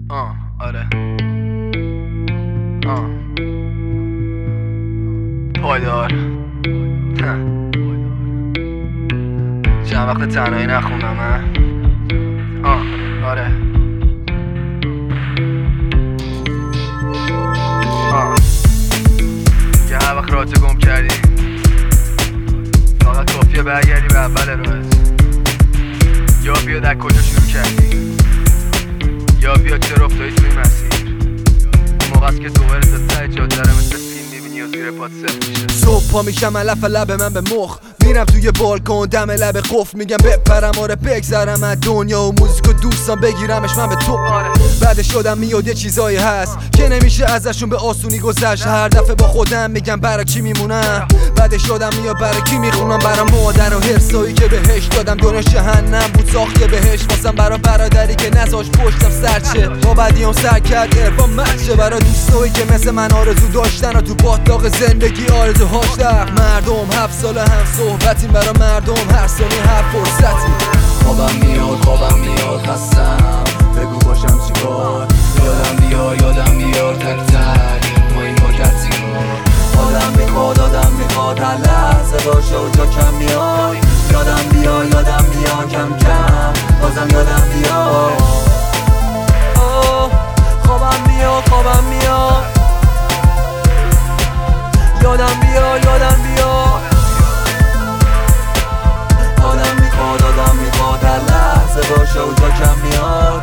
آره پایدار چند وقت تنهایی نخوندم آره که هر وقت رات گم کردی فقط کافیه برگردی به اول راهت، یا بیا در کجا شروع کردی، یا بیا چرا افتادی توی مسیر. اون موقع است که دوباره تا ته جاده رو مثل فیلم میبینی و زیر پات سفت میشه. صبح پا میشم علف لب من به مخ، میرم توی بالکن دم لب قفل، میگم بپرم آره بگذرم از دنیا و موزیک و دوستان بگیرمش من به تو. بعدش شدم میاد یه چیزایی هست که نمیشه ازشون به آسونی گذشت. هر دفعه با خودم میگم برای کی میمونم، بعدش شدم میاد برای کی میخونم. برای مادر و هرسایی که بهش دادم دنیا جهنم بود ساخته بهش، واسم برای برادری که نذاش پشتم سرچه با بدیام سر کرد ارفان مچه. برای دوستایی که مثل من آرزو داشتن و تو باتلاق زندگی آرزوهاش در مردم 7 سال هم صحبتیم برای مردم هر ثانیه هر فرصتی. خوابم میاد خستم بگو باشم چیکار، یادم بیار تک تک ما این پاکتی آدم میخواد هر لحظه باشه و جا کم میای. یادم بیا کم کم بازم یادم بیا. خوابم میاد یادم بیا. آدم میخواد هر لحظه باشه و جا کم میاد.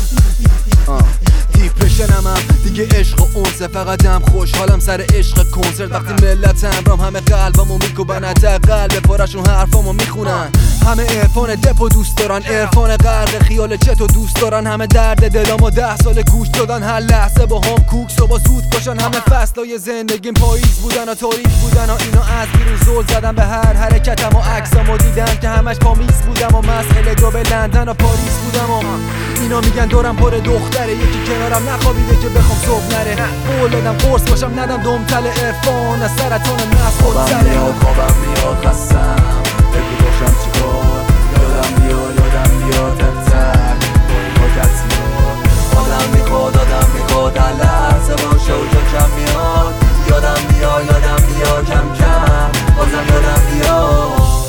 دیپرشنم دیگه عشق و اونسه، فقط هم خوشحالم سر عشق کنسرت. وقتی ملت همرام همه قلبمو میکوبن، حداقل به پارشون حرفامو میخونن. همه عرفان دپو دوست دارن، عرفان غرق خیال چتو دوست دارن. همه درد دلامو 10 سال گوش دادن، هر لحظه با هم کوک صبح زود باشن. همه فصلای زندگیم پاییز بودن و تاریک بودن و اینا از بیرون زل زدن به هر حرکتم و عکسامو دیدن که همش پامیز بودم و مسئله گو به لندن و پاریس بودم و اینا میگن دورم پر دختره، یکی کنارم نخوابیده که بخوام صبح نره. قول دادم قرص باشم ندم دمتل عرفان از سرطان مغز خودسره. خوابم میاد خستم بگو باشم چیکار، یادم بیار تک تک با این پاکتی آدم میخواد هر لحظه باشه و جا کم میاد. یادم بیا کم کم بازم یادم بیا.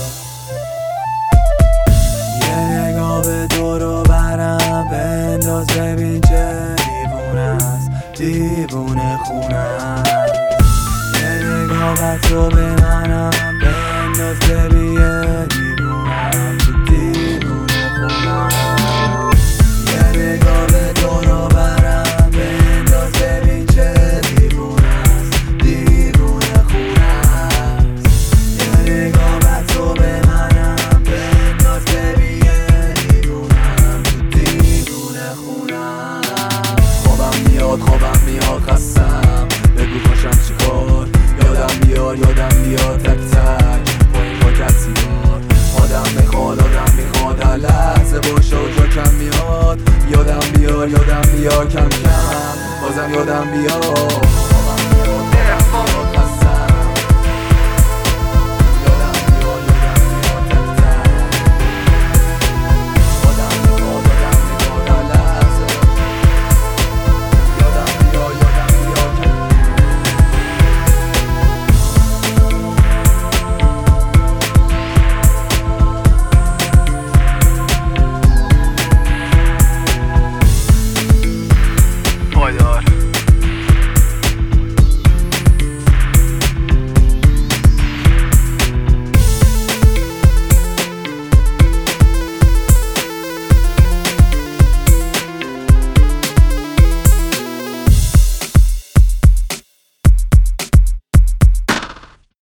یه نگاه به دور و برم بنداز ببین چه دیوونه است، دیوونه خونه است. یه نگاه به تو به منم بنداز ببین یه دیوونه است، دیوونه خونه است. یه نگاه به دور و برم بنداز ببین چه دیوونه است، دیوونه خونه است. یه نگاه به تو به منم بنداز ببین یه دیوونه است، دیوونه خونه است. خوابم میاد خستم بگو باشم چیکار، یادم بیار تک تک با این پاکتی آدم میخواد هر لحظه باشه و جا کم میاد. یادم بیا کم کم بازم یادم بیا.